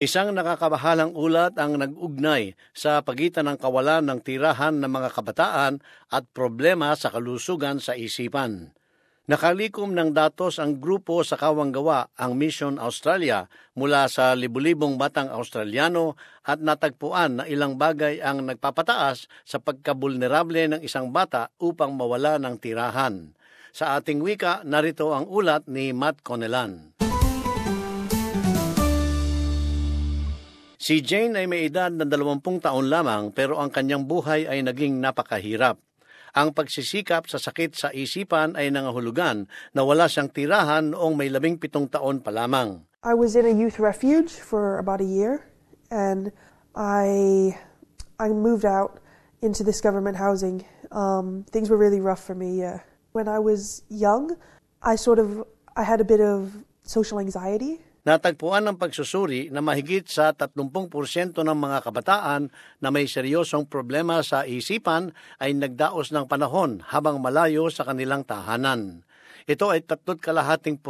Isang nakakabahalang ulat ang nag-ugnay sa pagitan ng kawalan ng tirahan ng mga kabataan at problema sa kalusugan sa isipan. Nakalikom ng datos ang grupo sa kawanggawa ang Mission Australia mula sa libu-libong batang Australiano at natagpuan na ilang bagay ang nagpapataas sa pagkabulnerable ng isang bata upang mawala ng tirahan. Sa ating wika, narito ang ulat ni Matt Conelan. Si Jane ay may edad na 20 taon lamang pero ang kanyang buhay ay naging napakahirap. Ang pagsisikap sa sakit sa isipan ay nangahulugan na wala siyang tirahan noong may 17 taon pa lamang. I was in a youth refuge for about a year and I moved out into this government housing. Things were really rough for me. When I was young, I had a bit of social anxiety. Natagpuan ng pagsusuri na mahigit sa 30% ng mga kabataan na may seryosong problema sa isipan ay nagdaos ng panahon habang malayo sa kanilang tahanan. Ito ay 3.2%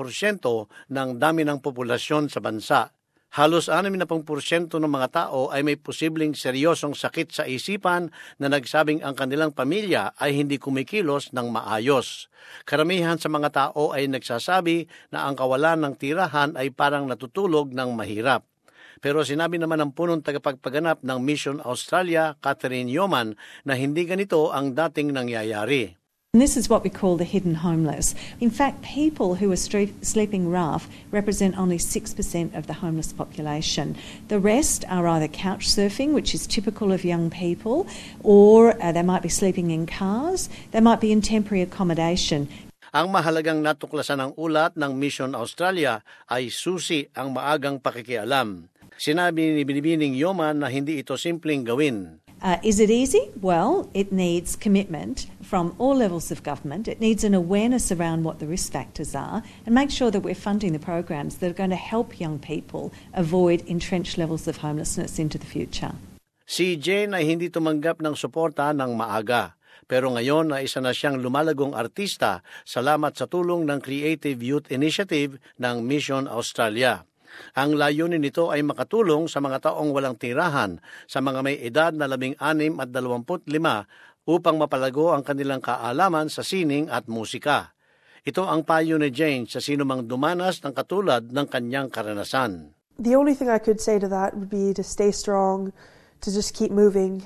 ng dami ng populasyon sa bansa. Halos 60% ng mga tao ay may posibleng seryosong sakit sa isipan na nagsabing ang kanilang pamilya ay hindi kumikilos ng maayos. Karamihan sa mga tao ay nagsasabi na ang kawalan ng tirahan ay parang natutulog ng mahirap. Pero sinabi naman ng punong tagapagpaganap ng Mission Australia, Catherine Yeoman, na hindi ganito ang dating nangyayari. And this is what we call the hidden homeless. In fact, people who are sleeping rough represent only 6% of the homeless population. The rest are either couch surfing, which is typical of young people, or they might be sleeping in cars, they might be in temporary accommodation. Ang mahalagang natuklasan ng ulat ng Mission Australia ay susi ang maagang pakikialam. Sinabi ni Binibining Yeoman na hindi ito simpleng gawin. Is it easy? Well, it needs commitment from all levels of government. It needs an awareness around what the risk factors are and make sure that we're funding the programs that are going to help young people avoid entrenched levels of homelessness into the future. Si Jane ay hindi tumanggap ng suporta ng maaga. Pero ngayon ay isa na siyang lumalagong artista salamat sa tulong ng Creative Youth Initiative ng Mission Australia. Ang layunin nito ay makatulong sa mga taong walang tirahan sa mga may edad na 16 at 25 upang mapalago ang kanilang kaalaman sa sining at musika. Ito ang payo ni Jane sa sinumang dumanas ng katulad ng kanyang karanasan. The only thing I could say to that would be to stay strong, to just keep moving,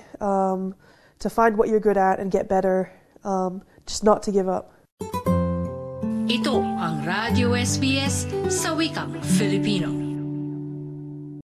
to find what you're good at and get better, just not to give up. Ito ang Radio SBS sa wikang Filipino.